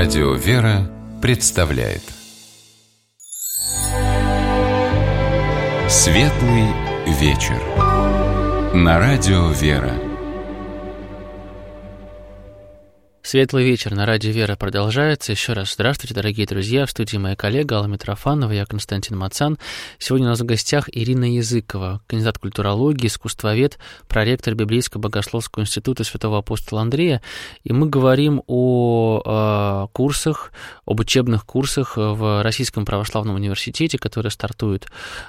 Радио «Вера» представляет Светлый вечер на Радио «Вера». Светлый вечер на Радио «Вера» продолжается. Еще раз здравствуйте, дорогие друзья. В студии моя коллега Алла Митрофанова, я Константин Мацан. Сегодня у нас в гостях Ирина Языкова, кандидат культурологии, искусствовед, проректор Библейско-богословского института Святого апостола Андрея. И мы говорим о курсах, об учебных курсах в Российском православном университете, которые стартуют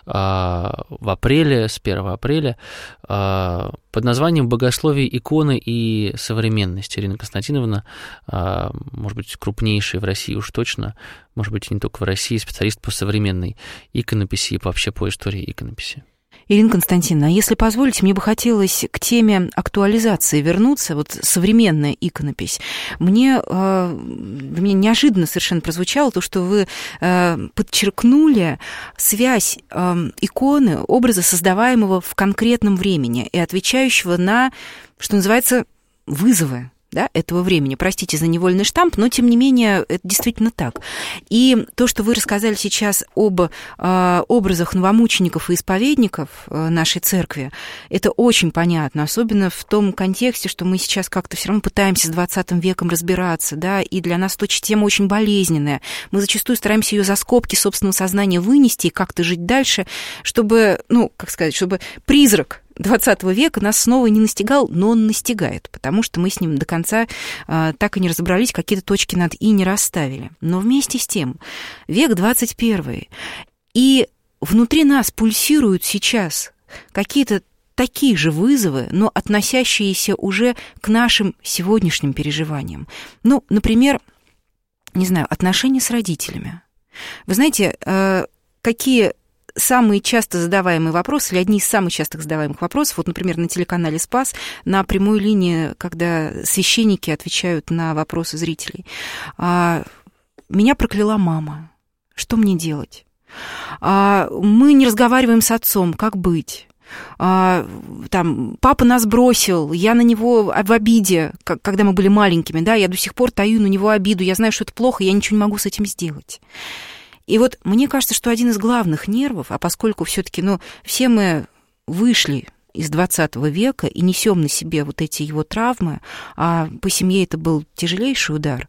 в апреле, с 1 апреля, под названием «Богословие иконы и современность». Ирина Константиновна, может быть, крупнейший в России уж точно, может быть, и не только в России, специалист по современной иконописи и вообще по истории иконописи. Ирина Константиновна, если позволите, мне бы хотелось к теме актуализации вернуться, вот современная иконопись. Мне неожиданно совершенно прозвучало то, что вы подчеркнули связь иконы, образа, создаваемого в конкретном времени и отвечающего на, что называется, вызовы, да, этого времени. Простите за невольный штамп, но, тем не менее, это действительно так. И то, что вы рассказали сейчас об образах новомучеников и исповедников нашей церкви, это очень понятно, особенно в том контексте, что мы сейчас как-то все равно пытаемся с 20 веком разбираться, да, и для нас эта тема очень болезненная. Мы зачастую стараемся ее за скобки собственного сознания вынести и как-то жить дальше, чтобы, чтобы призрак 20 века нас снова не настигал, но он настигает, потому что мы с ним до конца так и не разобрались, какие-то точки над «и» не расставили. Но вместе с тем, век 21, и внутри нас пульсируют сейчас какие-то такие же вызовы, но относящиеся уже к нашим сегодняшним переживаниям. Ну, например, не знаю, отношения с родителями. Вы знаете, какие самые часто задаваемые вопросы, или одни из самых часто задаваемых вопросов, вот, например, на телеканале «Спас», на прямой линии, когда священники отвечают на вопросы зрителей. «Меня прокляла мама. Что мне делать? Мы не разговариваем с отцом. Как быть? Там, папа нас бросил, я на него в обиде, когда мы были маленькими, да, я до сих пор таю на него обиду, я знаю, что это плохо, я ничего не могу с этим сделать». И вот мне кажется, что один из главных нервов, а поскольку все-таки, все мы вышли из 20 века и несем на себе вот эти его травмы, а по семье это был тяжелейший удар,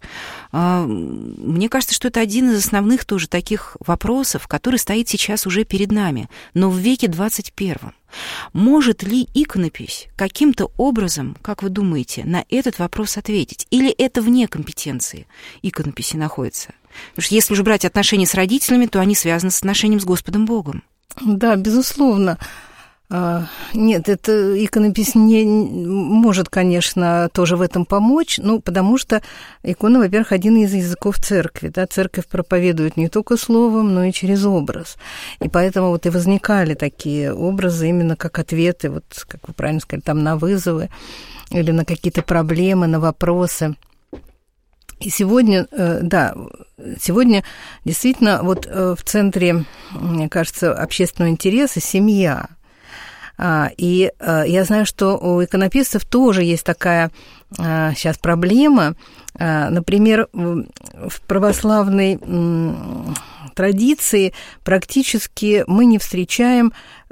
мне кажется, что это один из основных тоже таких вопросов, который стоит сейчас уже перед нами, но в веке 21. Может ли иконопись каким-то образом, как вы думаете, на этот вопрос ответить? Или это вне компетенции иконописи находится? Потому что если уже брать отношения с родителями, то они связаны с отношением с Господом Богом. Да, безусловно. Нет, эта иконопись не может, конечно, тоже в этом помочь, потому что икона, во-первых, один из языков церкви, да, церковь проповедует не только словом, но и через образ, и поэтому вот и возникали такие образы именно как ответы, вот, как вы правильно сказали, там на вызовы или на какие-то проблемы, на вопросы. И сегодня действительно вот в центре, мне кажется, общественного интереса семья. И я знаю, что у иконописцев тоже есть такая сейчас проблема. Например, в православной традиции практически мы не встречаем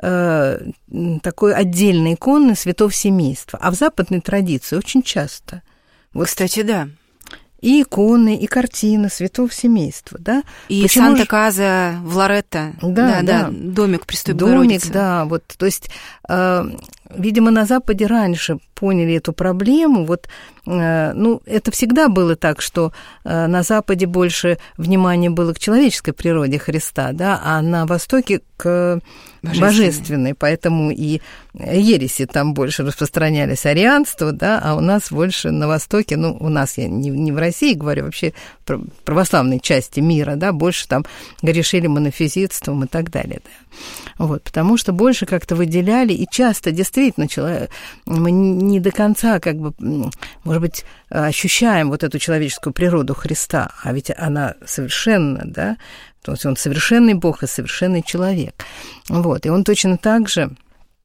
такой отдельной иконы святого семейства, а в западной традиции очень часто. Вот, кстати, да. И иконы, и картины святого семейства, да. И почему Санта-Каза в Лоретто, да, домик Пресвятой Богородицы. Да, вот, то есть, видимо, на Западе раньше поняли эту проблему, вот, это всегда было так, что на Западе больше внимания было к человеческой природе Христа, да, а на Востоке к божественной, поэтому и ереси там больше распространялись, арианство, да, а у нас больше на Востоке, у нас, я не в России говорю, вообще в православной части мира, да, больше там грешили монофизитством и так далее, да. Вот, потому что больше как-то выделяли, и часто действительно мы не до конца, может быть, ощущаем вот эту человеческую природу Христа, а ведь она совершенна, да, то есть он совершенный Бог и совершенный человек. Вот, и он точно так же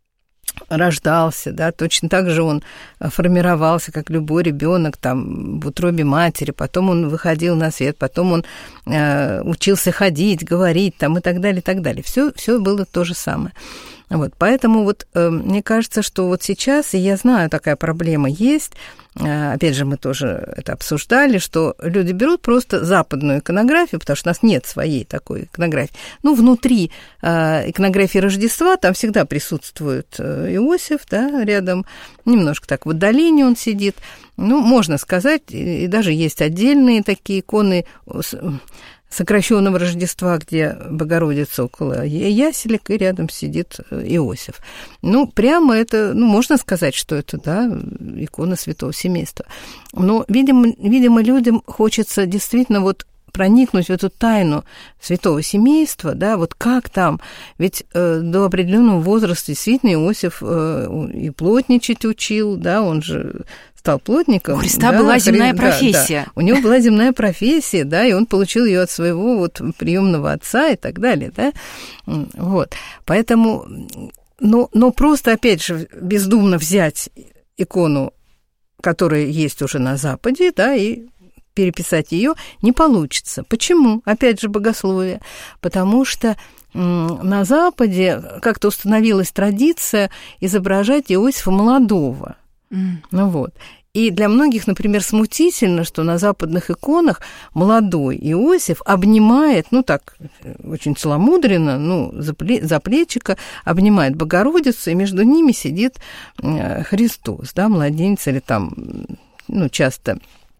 рождался, да, точно так же он формировался, как любой ребенок там в утробе матери, потом он выходил на свет, потом он учился ходить, говорить там и так далее, и так далее. Все было то же самое. Вот, поэтому вот мне кажется, что вот сейчас, и я знаю, такая проблема есть, опять же, мы тоже это обсуждали, что люди берут просто западную иконографию, потому что у нас нет своей такой иконографии. Ну, внутри иконографии Рождества там всегда присутствует Иосиф, да, рядом, немножко так в отдалении он сидит. Ну, можно сказать, и даже есть отдельные такие иконы сокращенного Рождества, где Богородица около яселек, и рядом сидит Иосиф. Ну, прямо это, ну, можно сказать, что это, да, икона святого семейства. Но, видимо, людям хочется действительно вот проникнуть в эту тайну святого семейства, да, вот как там, ведь до определенного возраста действительно Иосиф и плотничать учил, да, он же стал плотником. У Христа была земная профессия. Да. У него была земная профессия, да, и он получил ее от своего вот приемного отца и так далее, да, вот, поэтому, но просто, опять же, бездумно взять икону, которая есть уже на Западе, да, и переписать ее не получится. Почему? Опять же, богословие. Потому что на Западе как-то установилась традиция изображать Иосифа молодого. Ну вот. И для многих, например, смутительно, что на западных иконах молодой Иосиф обнимает, ну так, очень целомудренно, ну, за плечико обнимает Богородицу, и между ними сидит Христос, да, младенец, или там, ну, часто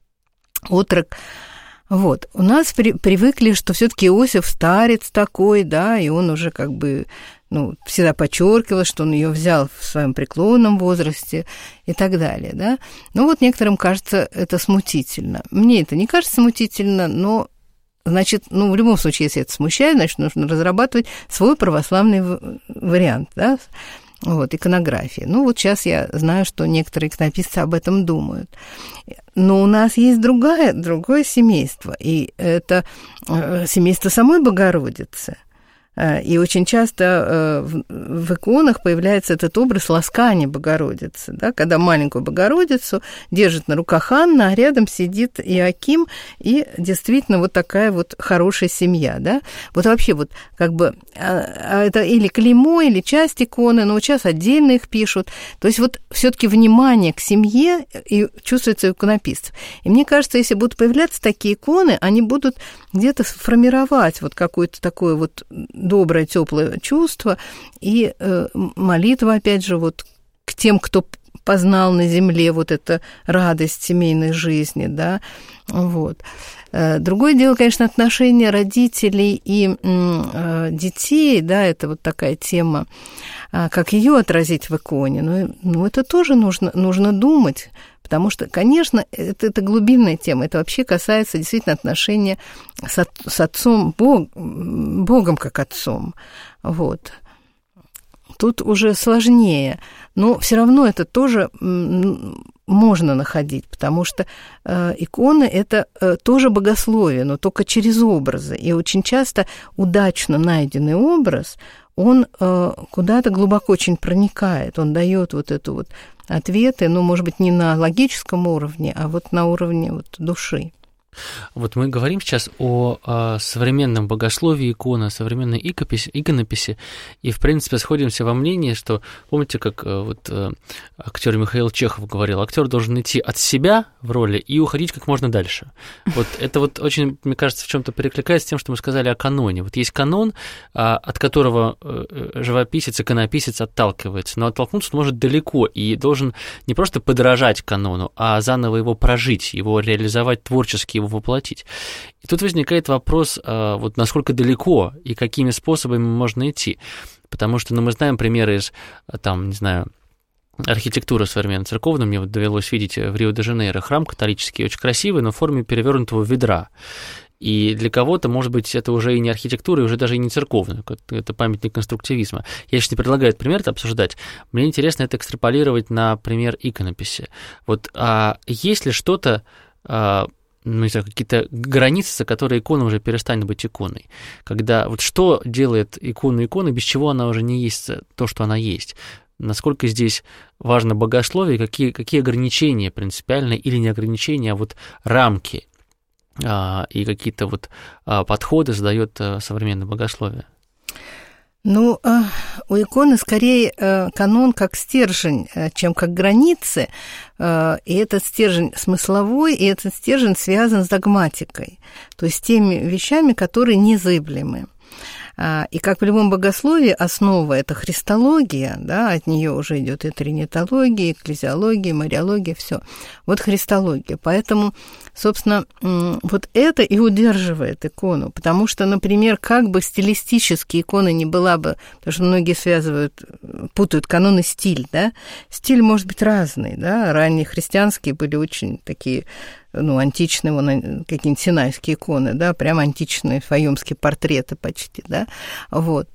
отрок. Вот. У нас привыкли, что все-таки Иосиф старец такой, да, и он уже как бы, ну, всегда подчеркивал, что он ее взял в своем преклонном возрасте и так далее, да. Ну, вот некоторым кажется это смутительно. Мне это не кажется смутительно, но, значит, ну, в любом случае, если это смущает, значит, нужно разрабатывать свой православный вариант, да, вот, иконографии. Ну, вот сейчас я знаю, что некоторые иконописцы об этом думают. Но у нас есть другое семейство, и это семейство самой Богородицы. И очень часто в иконах появляется этот образ ласкания Богородицы, да, когда маленькую Богородицу держит на руках Анна, а рядом сидит Иоаким, и действительно вот такая вот хорошая семья, да. Вот вообще вот как бы это или клеймо, или часть иконы, но вот сейчас отдельно их пишут. То есть вот все-таки внимание к семье и чувствуется у иконописцев. И мне кажется, если будут появляться такие иконы, они будут где-то формировать вот какое-то такое вот доброе, теплое чувство и молитва, опять же, вот к тем, кто познал на земле вот эту радость семейной жизни, да, вот. Другое дело, конечно, отношения родителей и детей, да, это вот такая тема, как ее отразить в иконе, ну это тоже нужно думать, потому что, конечно, это глубинная тема, это вообще касается действительно отношения с отцом, Богом как отцом, вот. Тут уже сложнее, но все равно это тоже можно находить, потому что иконы – это тоже богословие, но только через образы. И очень часто удачно найденный образ, он куда-то глубоко очень проникает, он дает вот эту вот ответы, ну, может быть, не на логическом уровне, а вот на уровне вот души. Вот мы говорим сейчас о современном богословии иконы, современной иконописи, и, в принципе, сходимся во мнении, что, помните, как вот актер Михаил Чехов говорил, актер должен идти от себя в роли и уходить как можно дальше. Вот это вот очень, мне кажется, в чем-то перекликается с тем, что мы сказали о каноне. Вот есть канон, от которого живописец, иконописец отталкивается, но оттолкнуться он может далеко и должен не просто подражать канону, а заново его прожить, его реализовать творчески, его воплотить. И тут возникает вопрос, вот насколько далеко и какими способами можно идти. Потому что, ну, мы знаем примеры из, там, не знаю, архитектуры современной церковной. Мне вот довелось видеть в Рио-де-Жанейро храм католический, очень красивый, но в форме перевернутого ведра. И для кого-то, может быть, это уже и не архитектура, и уже даже и не церковная, это памятник конструктивизма. Я сейчас не предлагаю этот пример обсуждать. Мне интересно это экстраполировать на пример иконописи. Вот есть ли что-то, ну, не знаю, какие-то границы, за которые икона уже перестанет быть иконой. Когда вот что делает икону иконой, без чего она уже не есть то, что она есть. насколько здесь важно богословие, какие ограничения принципиальные или не ограничения, а вот рамки и какие-то вот подходы задает современное богословие? Ну, у иконы скорее канон как стержень, чем как границы, и этот стержень смысловой, и этот стержень связан с догматикой, то есть теми вещами, которые незыблемы. И как в любом богословии, основа – это христология, да, от нее уже идет и тринитология, и экклезиология, и мариология, все. Вот христология. Поэтому, собственно, вот это и удерживает икону, потому что, например, как бы стилистически икона не была бы, потому что многие путают канон и стиль, да, стиль может быть разный, да, ранние христианские были очень такие, античные, какие-нибудь синайские иконы, да, прям античные файомские портреты почти, да, вот,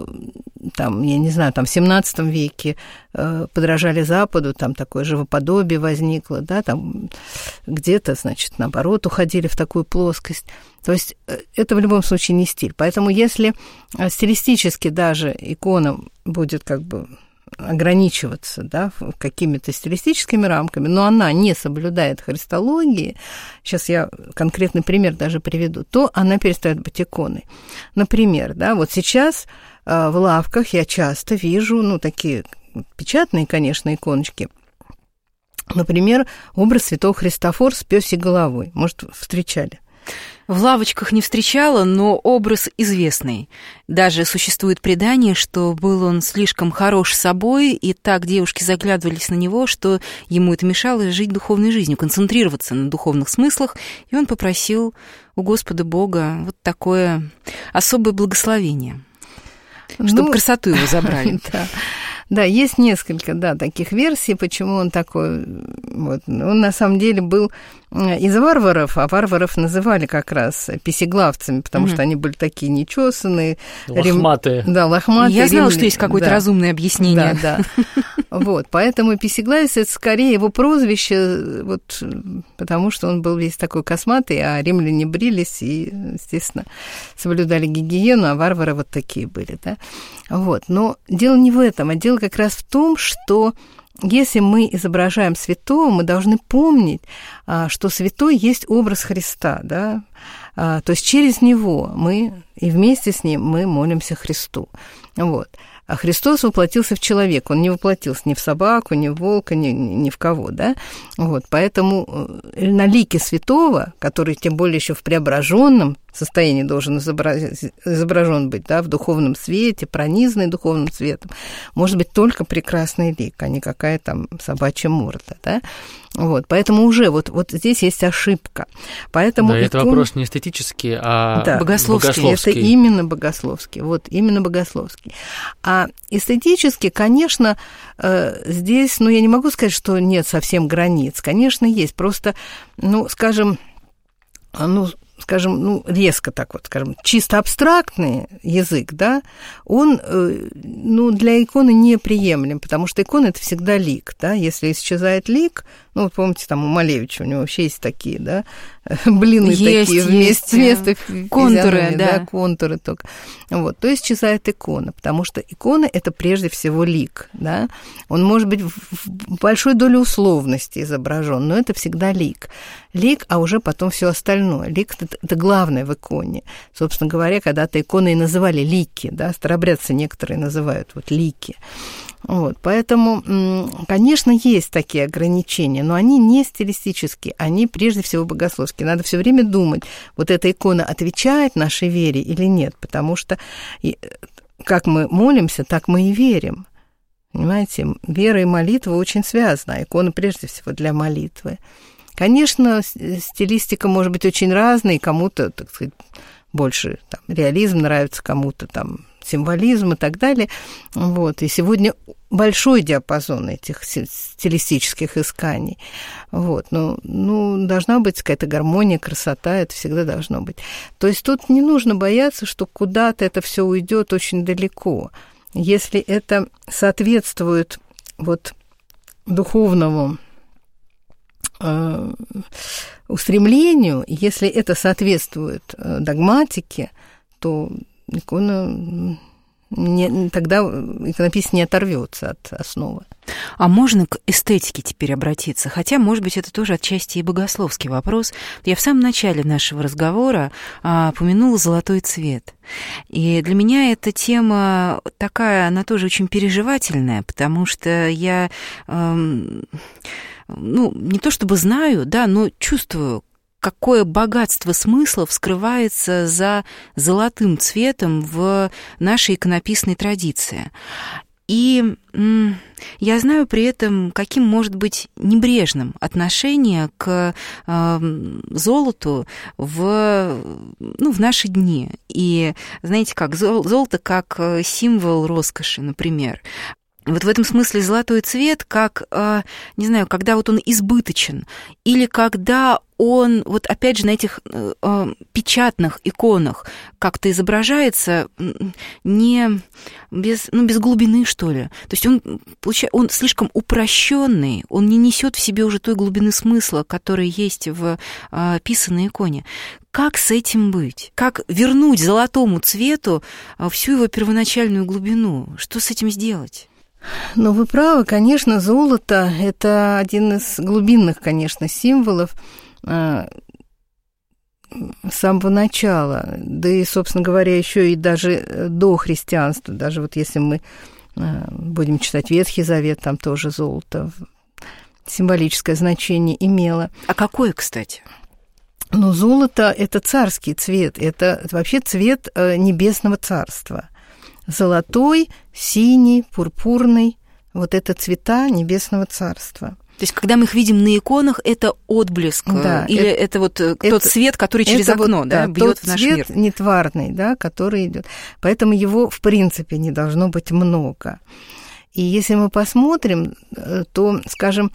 там, я не знаю, там в 17 веке подражали Западу, там такое живоподобие возникло, да, там где-то, значит, наоборот, уходили в такую плоскость. То есть это в любом случае не стиль. Поэтому если стилистически даже икона будет как бы ограничиваться, да, какими-то стилистическими рамками, но она не соблюдает христологии, сейчас я конкретный пример даже приведу, то она перестает быть иконой. Например, да, вот сейчас в лавках я часто вижу, такие печатные, конечно, иконочки. Например, образ святого Христофора с пёсьей головой. Может, встречали? В лавочках не встречала, но образ известный. Даже существует предание, что был он слишком хорош собой, и так девушки заглядывались на него, что ему это мешало жить духовной жизнью, концентрироваться на духовных смыслах, и он попросил у Господа Бога вот такое особое благословение, чтобы красоту его забрали. Да, есть несколько, таких версий, почему он такой. Вот. Он на самом деле был из варваров, а варваров называли как раз песеглавцами, потому что они были такие нечесанные. Лохматые. Да, лохматые. Я знала, что есть какое-то разумное объяснение. Да. Вот, поэтому песеглавец – это скорее его прозвище, вот, потому что он был весь такой косматый, а римляне брились и, естественно, соблюдали гигиену, а варвары вот такие были, да. Вот, но дело не в этом, а дело как раз в том, что если мы изображаем святого, мы должны помнить, что святой есть образ Христа, да, то есть через него мы и вместе с ним мы молимся Христу, вот. А Христос воплотился в человека, он не воплотился ни в собаку, ни в волка, ни в кого, да, вот, поэтому на лике святого, который тем более еще в преображенном состоянии должен изображен быть, да, в духовном свете, пронизанный духовным светом, может быть только прекрасный лик, а не какая там собачья морда, да, вот, поэтому уже вот здесь есть ошибка, поэтому... Да, это вопрос не эстетический, а богословский. Это именно богословский, вот, именно богословский. А эстетически, конечно, здесь, я не могу сказать, что нет совсем границ, конечно, есть, просто, скажем, резко так вот, скажем, чисто абстрактный язык, да, он, для иконы неприемлем, потому что икона – это всегда лик, да, если исчезает лик, вот помните, там у Малевича у него вообще есть такие, да, блины такие вместо контуры, да, контуры только, вот, то исчезает икона, потому что икона – это прежде всего лик, да, он может быть в большой доле условности изображен, но это всегда лик, а уже потом все остальное, лик – это главное в иконе, собственно говоря, когда-то иконы и называли лики, да, старообрядцы некоторые называют вот лики. Вот, поэтому, конечно, есть такие ограничения, но они не стилистические, они прежде всего богословские. Надо все время думать, вот эта икона отвечает нашей вере или нет, потому что как мы молимся, так мы и верим. Понимаете, вера и молитва очень связаны, а икона прежде всего для молитвы. Конечно, стилистика может быть очень разной, кому-то, так сказать, больше там, реализм нравится, кому-то там символизм и так далее. Вот. И сегодня большой диапазон этих стилистических исканий. Вот. Должна быть какая-то гармония, красота, это всегда должно быть. То есть тут не нужно бояться, что куда-то это все уйдет очень далеко. Если это соответствует вот духовному устремлению, если это соответствует догматике, то икона тогда иконописец не оторвется от основы. А можно к эстетике теперь обратиться? Хотя, может быть, это тоже отчасти и богословский вопрос. Я в самом начале нашего разговора упомянула золотой цвет. И для меня эта тема такая, она тоже очень переживательная, потому что я, не то чтобы знаю, да, но чувствую, какое богатство смыслов скрывается за золотым цветом в нашей иконописной традиции. И я знаю при этом, каким может быть небрежным отношение к золоту в наши дни. И знаете как, золото как символ роскоши, например. Вот в этом смысле золотой цвет, как, не знаю, когда вот он избыточен, или когда он, вот опять же, на этих печатных иконах как-то изображается без глубины, что ли. То есть он слишком упрощенный, он не несет в себе уже той глубины смысла, которая есть в писанной иконе. Как с этим быть? Как вернуть золотому цвету всю его первоначальную глубину? Что с этим сделать? Ну, вы правы, конечно, золото – это один из глубинных, конечно, символов с самого начала, да и, собственно говоря, еще и даже до христианства, даже вот если мы будем читать Ветхий Завет, там тоже золото символическое значение имело. А какое, кстати? Ну, золото – это царский цвет, это вообще цвет небесного царства. Золотой, синий, пурпурный – вот это цвета небесного царства. То есть, когда мы их видим на иконах, это отблеск, да, или это вот тот свет, который через окно, вот, да, бьет в наш мир? Тот цвет нетварный, да, который идет. Поэтому его, в принципе, не должно быть много. И если мы посмотрим, то, скажем,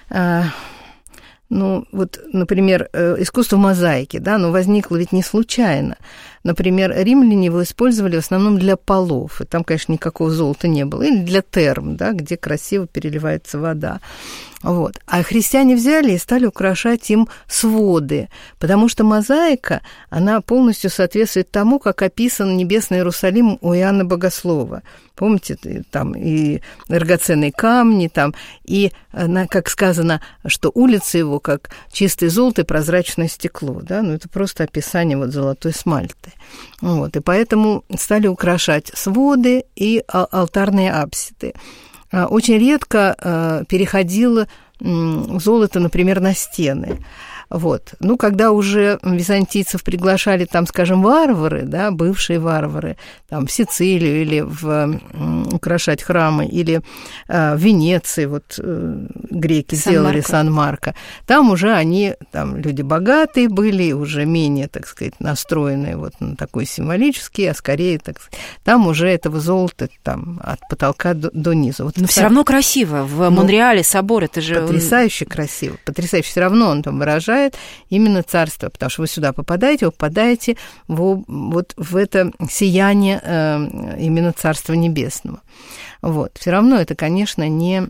например, искусство мозаики, да, возникло ведь не случайно. Например, римляне его использовали в основном для полов, и там, конечно, никакого золота не было, или для терм, да, где красиво переливается вода. Вот. А христиане взяли и стали украшать им своды, потому что мозаика, она полностью соответствует тому, как описан небесный Иерусалим у Иоанна Богослова. Помните, там и драгоценные камни, там, и, как сказано, что улицы его как чистое золото и прозрачное стекло. Да? Это просто описание вот золотой смальты. Вот. И поэтому стали украшать своды и алтарные апсиды. Очень редко переходило золото, например, на стены. Вот. Когда уже византийцев приглашали, там, скажем, варвары, да, бывшие варвары, там, в Сицилию или украшать храмы, или в Венеции, вот греки сделали Сан-Марко, там уже они, там, люди богатые были, уже менее, так сказать, настроенные вот на такой символический, а скорее, так сказать, там уже этого золота там, от потолка до низа. Вот. Но все равно красиво. В Монреале собор, это же... Потрясающе красиво, потрясающе. Все равно он там выражает именно царство, потому что вы сюда попадаете, вы попадаете вот в это сияние именно Царства Небесного. Вот. Все равно это, конечно, не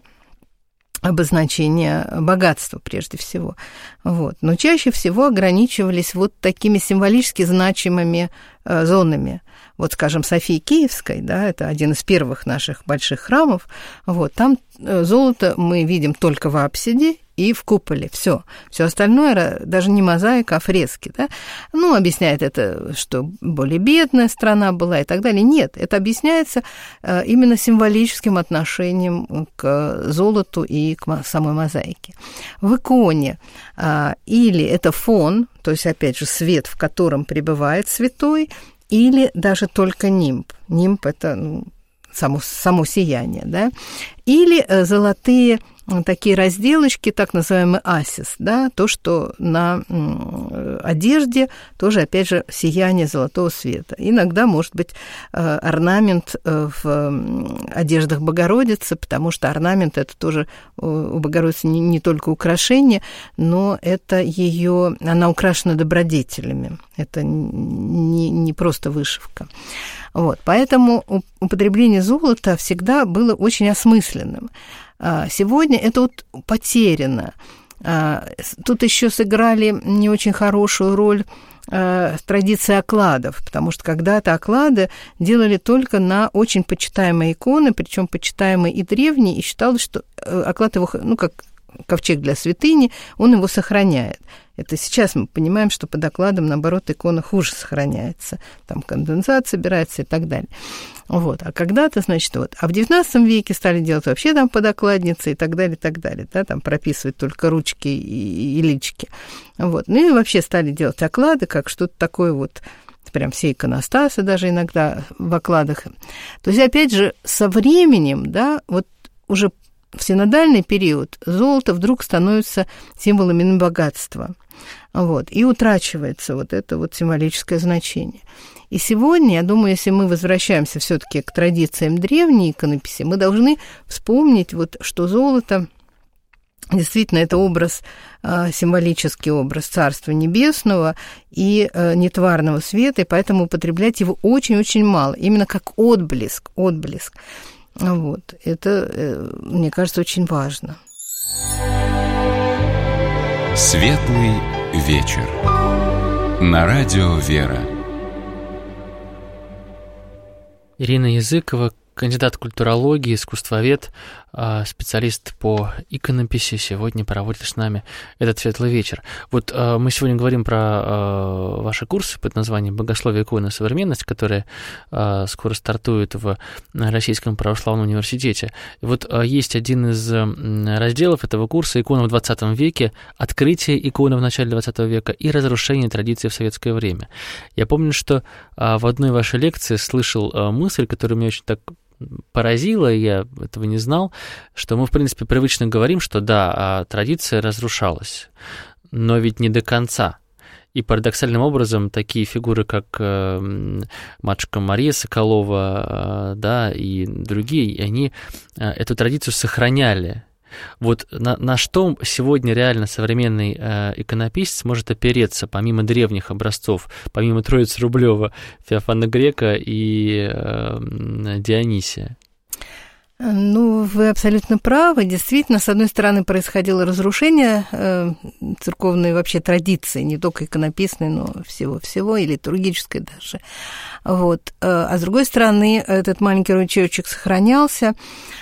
обозначение богатства прежде всего. Вот. Но чаще всего ограничивались вот такими символически значимыми зонами. Вот, скажем, Софии Киевской, да, это один из первых наших больших храмов, вот, там золото мы видим только в апсиде и в куполе, все остальное даже не мозаика, а фрески, да, объясняет это, что более бедная страна была и так далее. Нет, это объясняется именно символическим отношением к золоту и к самой мозаике. В иконе или это фон, то есть, опять же, свет, в котором пребывает святой, или даже только нимб. Нимб – это само сияние, да? Или золотые такие разделочки, так называемый асис, да, то, что на одежде тоже, опять же, сияние золотого света. Иногда может быть орнамент в одеждах Богородицы, потому что орнамент – это тоже у Богородицы не только украшение, но это ее, она украшена добродетелями. Это не просто вышивка. Вот, поэтому употребление золота всегда было очень осмысленным. Сегодня это вот потеряно. Тут еще сыграли не очень хорошую роль традиция окладов, потому что когда-то оклады делали только на очень почитаемые иконы, причем почитаемые и древние, и считалось, что оклад его, как ковчег для святыни, он его сохраняет. Это сейчас мы понимаем, что под окладом, наоборот, икона хуже сохраняется. Там конденсат собирается и так далее. Вот. А когда-то, значит, а в XIX веке стали делать вообще там под окладницы и так далее, да, там прописывать только ручки и лички. Вот. Ну и вообще стали делать оклады, как что-то такое вот, прям все иконостасы даже иногда в окладах. То есть, опять же, со временем, да, вот уже в синодальный период золото вдруг становится символом богатства. Вот, и утрачивается вот это вот символическое значение. И сегодня, я думаю, если мы возвращаемся все-таки к традициям древней иконописи, мы должны вспомнить, вот, что золото действительно это образ, символический образ Царства Небесного и нетварного света, и поэтому употреблять его очень-очень мало, именно как отблеск. Вот. Это, мне кажется, очень важно. Светлый вечер. На радио «Вера». Ирина Языкова, кандидат культурологии, искусствовед, специалист по иконописи, сегодня проводит с нами этот светлый вечер. Вот мы сегодня говорим про ваши курсы под названием «Богословие иконы. Современность», которые скоро стартуют в Российском православном университете. И вот есть один из разделов этого курса «Икона в 20 веке. Открытие иконы в начале 20 века и разрушение традиций в советское время». Я помню, что в одной вашей лекции слышал мысль, которая меня очень так поразило, я этого не знал, что мы, в принципе, привычно говорим, что да, традиция разрушалась, но ведь не до конца. И парадоксальным образом такие фигуры, как матушка Мария Соколова, да, и другие, они эту традицию сохраняли. Вот на что сегодня реально современный иконописец может опереться, помимо древних образцов, помимо Троицы Рублева, Феофана Грека и Дионисия? Ну, вы абсолютно правы. Действительно, с одной стороны, происходило разрушение церковной вообще традиции, не только иконописной, но всего-всего, и литургической даже. Вот. А с другой стороны, этот маленький ручеёчек сохранялся.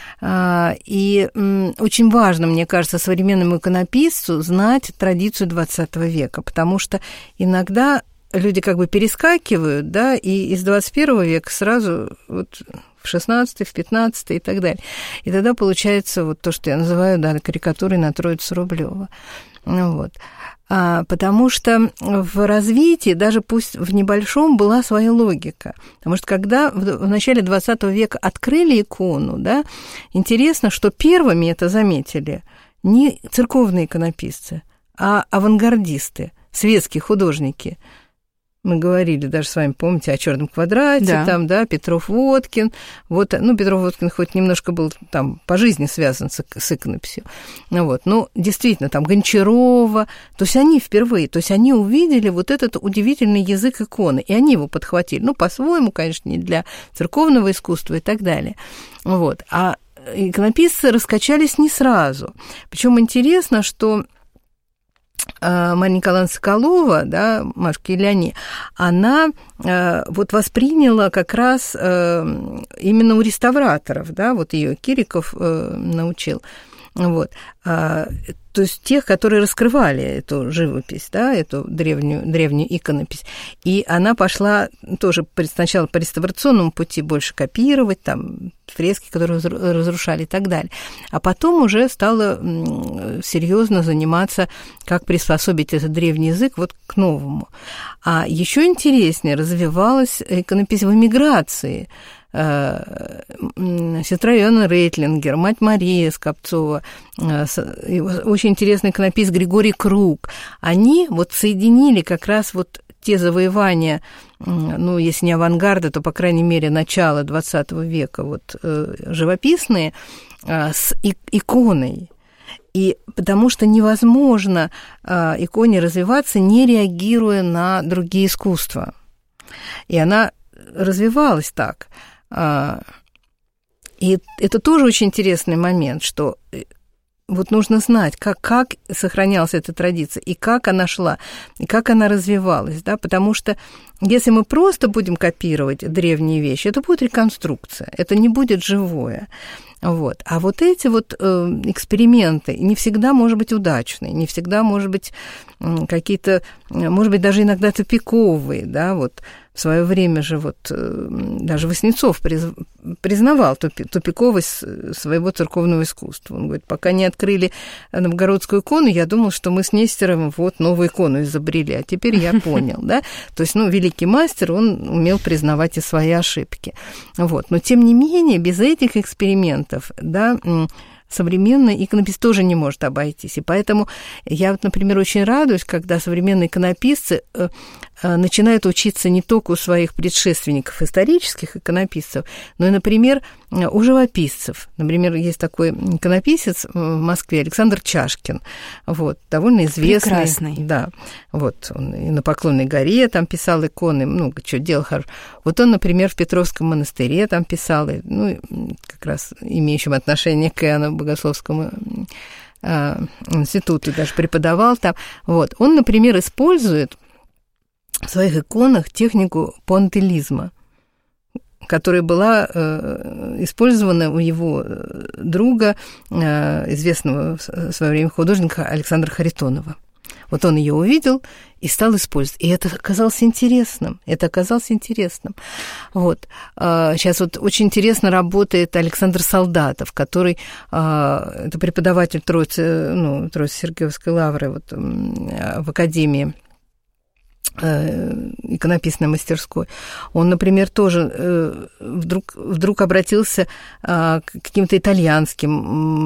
И очень важно, мне кажется, современному иконописцу знать традицию XX века, потому что иногда люди как бы перескакивают, да, и из 21 века сразу вот в 16, в 15 и так далее. И тогда получается вот то, что я называю, да, карикатурой на Троицу Рублева. Вот. Потому что в развитии, даже пусть в небольшом, была своя логика. Потому что когда в начале XX века открыли икону, да, интересно, что первыми это заметили не церковные иконописцы, а авангардисты, светские художники. Мы говорили даже с вами, помните, о «Черном квадрате», да. Там, да, Петров-Водкин. Вот, ну, Петров-Водкин хоть немножко был там по жизни связан с иконописью. Вот, ну, действительно, там Гончарова. То есть они впервые, то есть они увидели вот этот удивительный язык иконы, и они его подхватили. Ну, по-своему, конечно, не для церковного искусства и так далее. Вот. А иконописцы раскачались не сразу. Причем интересно, что Мария Николаевна Соколова, да, Машка Ильяни, она вот восприняла как раз именно у реставраторов, да, вот ее Кириков научил, вот, то есть тех, которые раскрывали эту живопись, да, эту древнюю иконопись. И она пошла тоже сначала по реставрационному пути больше копировать, там, фрески, которые разрушали и так далее. А потом уже стала серьезно заниматься, как приспособить этот древний язык вот к новому. А еще интереснее развивалась иконопись в эмиграции. Сестра Иоанна Рейтлингер, мать Мария Скопцова, очень интересный иконописец Григорий Круг. Они вот соединили как раз вот те завоевания, ну, если не авангарда, то, по крайней мере, начала XX века, вот, живописные, с иконой. И потому что невозможно иконе развиваться, не реагируя на другие искусства. И она развивалась так. И это тоже очень интересный момент, что вот нужно знать, как сохранялась эта традиция, и как она шла, и как она развивалась, да, потому что если мы просто будем копировать древние вещи, это будет реконструкция, это не будет живое. Вот. А вот эти вот эксперименты не всегда, может быть, удачные, не всегда, может быть, какие-то, может быть, даже иногда тупиковые, да, вот. В свое время же вот даже Васнецов признавал тупиковость своего церковного искусства. Он говорит, пока не открыли новгородскую икону, я думал, что мы с Нестеровым вот новую икону изобрели, а теперь я понял, да. То есть, великий мастер, он умел признавать и свои ошибки. Вот. Но, тем не менее, без этих экспериментов, да, современный иконопись тоже не может обойтись. И поэтому я, вот, например, очень радуюсь, когда современные иконописцы начинают учиться не только у своих предшественников, исторических иконописцев, но и, например, у живописцев. Например, есть такой иконописец в Москве, Александр Чашкин, вот, довольно известный. Прекрасный. Да, вот, он и на Поклонной горе там писал иконы, много чего делал хорошо. Вот он, например, в Петровском монастыре там писал, как раз имеющим отношение к Иоанно-Богословскому институту, даже преподавал там. Вот, он, например, использует в своих иконах технику пуантилизма, которая была использована у его друга, известного в свое время художника Александра Харитонова. Вот он ее увидел и стал использовать. И это оказалось интересным. Вот. Сейчас вот очень интересно работает Александр Солдатов, который это преподаватель Троицы Сергиевской лавры вот, в Академии иконописной мастерской. Он, например, тоже вдруг обратился к каким-то итальянским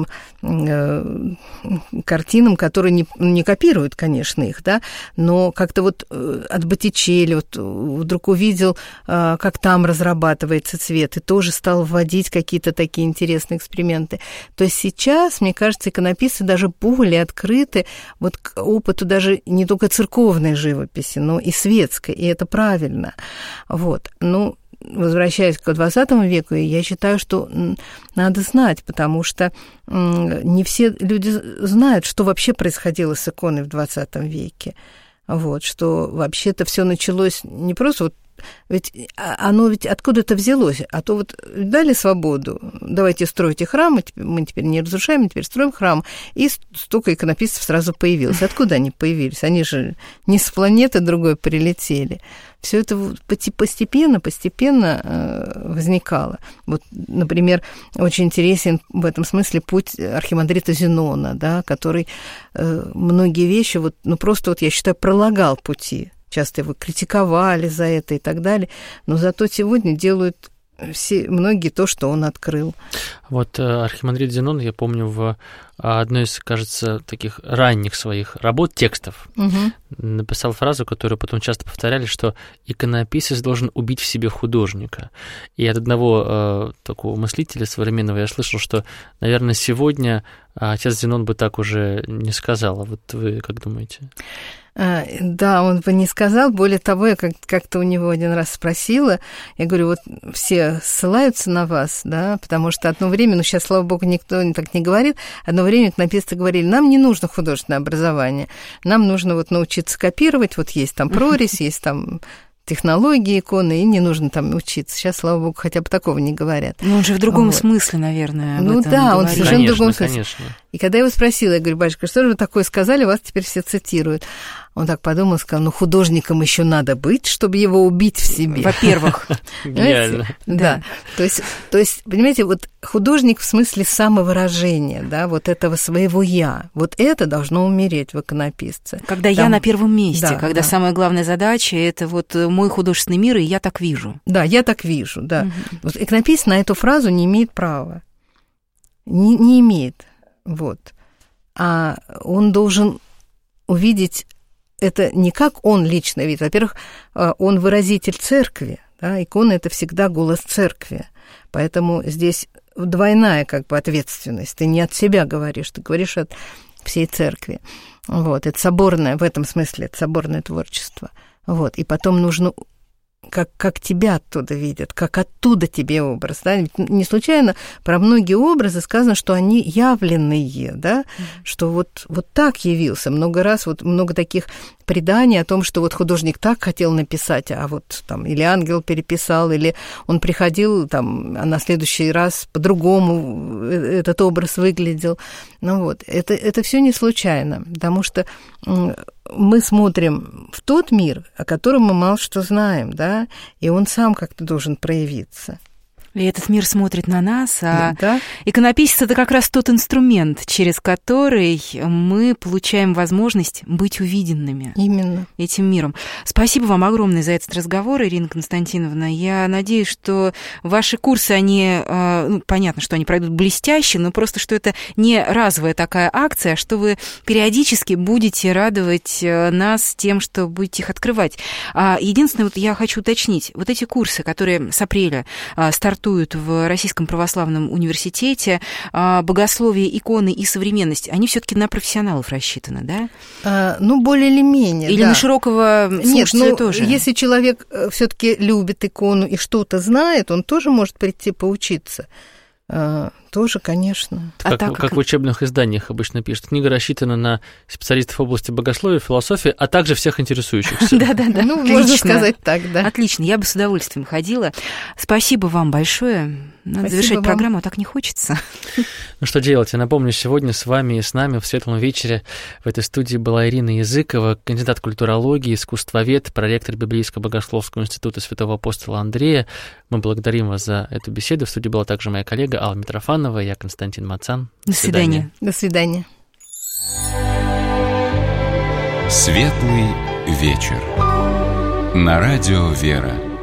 картинам, которые не копируют, конечно, их, да, но как-то вот от Боттичелли вот вдруг увидел, как там разрабатывается цвет, и тоже стал вводить какие-то такие интересные эксперименты. То есть сейчас, мне кажется, иконописцы даже более открыты вот к опыту даже не только церковной живописи, но и светской, и это правильно. Вот. Возвращаясь к XX веку, я считаю, что надо знать, потому что не все люди знают, что вообще происходило с иконой в XX веке. Вот, что вообще-то все началось не просто вот ведь оно откуда-то взялось, а то вот дали свободу, давайте стройте храмы, мы теперь не разрушаем, мы теперь строим храм, и столько иконописцев сразу появилось. Откуда они появились? Они же не с планеты другой прилетели. Все это постепенно возникало. Вот, например, очень интересен в этом смысле путь архимандрита Зенона, да, который многие вещи, просто я считаю, пролагал пути. Часто его критиковали за это и так далее, но зато сегодня делают многие то, что он открыл. Вот архимандрит Зенон, я помню, в одной из, кажется, таких ранних своих работ, текстов, написал фразу, которую потом часто повторяли, что иконописец должен убить в себе художника. И от одного такого мыслителя современного я слышал, что, наверное, сегодня отец Зенон бы так уже не сказал. А вот вы как думаете? Да, он бы не сказал. Более того, я как-то у него один раз спросила, я говорю, вот все ссылаются на вас, да, потому что одно время, сейчас, слава богу, никто так не говорит, одно время иконописцы говорили, нам не нужно художественное образование, нам нужно научиться копировать, вот есть там прорезь, есть там технологии иконы, и не нужно там учиться. Сейчас, слава богу, хотя бы такого не говорят. Но он же в другом смысле, наверное, об этом да, говорит. он совершенно в другом смысле. Конечно. И когда я его спросила, я говорю, батюшка, что же вы такое сказали, вас теперь все цитируют. Он так подумал, сказал, художником еще надо быть, чтобы его убить в себе. Во-первых. Гениально. Да. То есть, понимаете, вот художник в смысле самовыражения, да, вот этого своего «я», вот это должно умереть в иконописце. Когда я на первом месте, когда самая главная задача – это вот мой художественный мир, и я так вижу. Да, я так вижу, да. Вот иконописец на эту фразу не имеет права. Не имеет. Вот. А он должен увидеть это не как он лично видит. Во-первых, он выразитель церкви. Да? Икона – это всегда голос церкви. Поэтому здесь двойная ответственность. Ты не от себя говоришь, ты говоришь от всей церкви. Вот. Это соборное, в этом смысле, это соборное творчество. Вот. И потом нужно как тебя оттуда видят, как оттуда тебе образ. Да? Ведь не случайно про многие образы сказано, что они явленные, да? Что вот так явился. Много раз, вот много таких преданий о том, что вот художник так хотел написать, а вот там или ангел переписал, или он приходил там, а на следующий раз по-другому этот образ выглядел. Ну вот, это все не случайно, потому что мы смотрим в тот мир, о котором мы мало что знаем, да, и он сам как-то должен проявиться. И этот мир смотрит на нас, а да. Иконописец — это как раз тот инструмент, через который мы получаем возможность быть увиденными. Именно. Этим миром. Спасибо вам огромное за этот разговор, Ирина Константиновна. Я надеюсь, что ваши курсы, они, понятно, что они пройдут блестяще, но просто, что это не разовая такая акция, а что вы периодически будете радовать нас тем, что будете их открывать. Единственное, вот я хочу уточнить, вот эти курсы, которые с апреля стартуют в Российском православном университете, богословие, иконы и современность, они все-таки на профессионалов рассчитаны, да? Более или менее, или да. на широкого слушателя тоже? Если человек все-таки любит икону и что-то знает, он тоже может прийти поучиться. Тоже, конечно. Как в учебных изданиях обычно пишут. Книга рассчитана на специалистов в области богословия, философии, а также всех интересующихся. Да-да-да. Можно сказать так, да. Отлично, я бы с удовольствием ходила. Спасибо вам большое. Надо завершать программу, а так не хочется. Ну что делать? Я напомню, сегодня с вами и с нами в Светлом вечере в этой студии была Ирина Языкова, кандидат культурологии, искусствовед, проректор Библейско-богословского института Святого Апостола Андрея. Мы благодарим вас за эту беседу. В студии была также моя коллега Алла Митрофанова, я Константин Мацан. До свидания. До свидания. Светлый вечер. На радио «Вера».